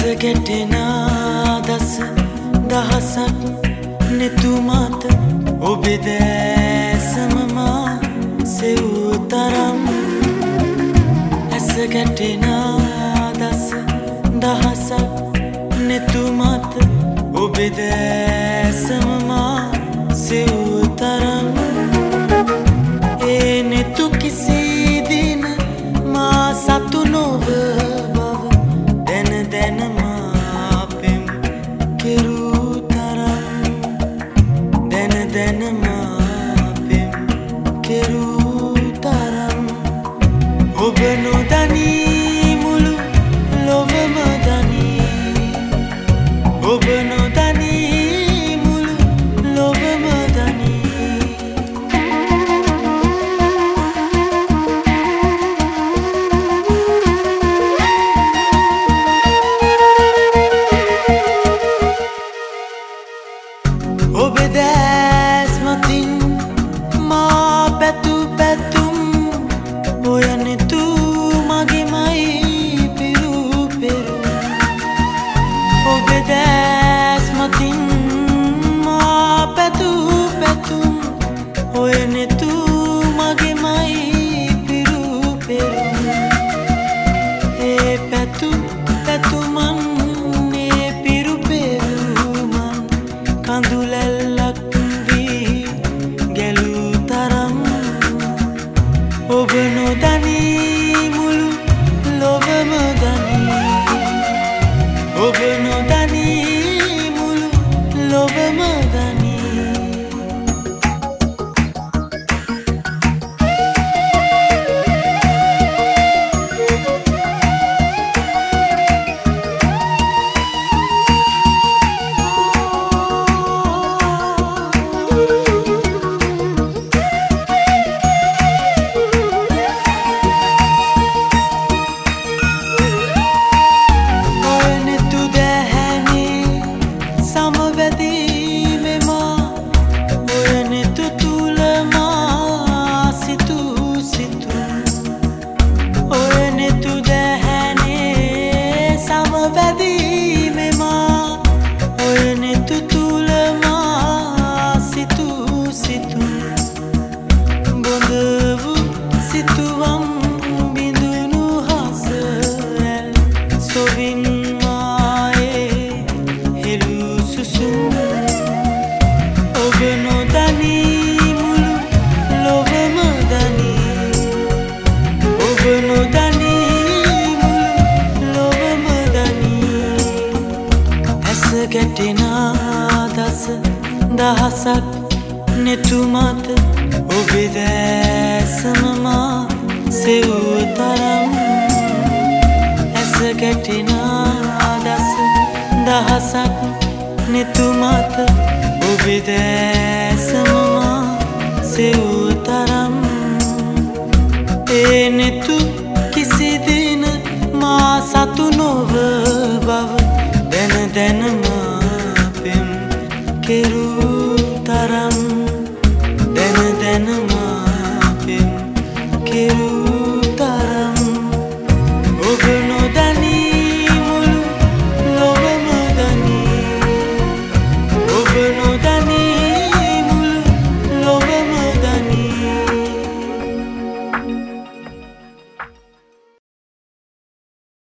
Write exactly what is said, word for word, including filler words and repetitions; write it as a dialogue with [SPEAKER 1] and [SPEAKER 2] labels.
[SPEAKER 1] ගැටෙන දස දහසක් නෙතුමත ඔබේ දැසම මා සෙවූ තරම් ඇස ගැටෙන දස දහසක් නෙතුමත ඔබේ දැසම මා සෙවූ තරම් ඒ නෙතු කිසි දින මා සතු නොව ඔබ නොදනී මුළු ලොවම දනී ඔබ නොදනී මුළු ලොවම දනී ඔබ දැස් මතින් මා පැතු පැතුම් ඔය නෙතු මගේමයි පිරු පෙරු ඔබේ දැස් මතින් මා පැතු පැතුම් ඔය නෙතු මගේමයි පිරු පෙරු ඒ පැතු පැතුමන් ඒ පිරු පෙරුමන් කඳුලැල්ලක් වී ගැලූ තරම් ඔබ නොදනී මුළු ලොවම දනී ඔබ නොදනී මුළු ලොවම දනී ගැටෙන දස දහසක් නෙතුමත ඔබේ දැසම මා සෙවූ තරම් ඇස ගැටෙන දස දහසක් නෙතුමත ඔබේ දැසම මා සෙවූ තරම් ඒ නෙතු කිසි දින මා සතු නොව බව දැන දැනම පෙම් කෙරූ තරම් දැන දැනම පෙම් කෙරූ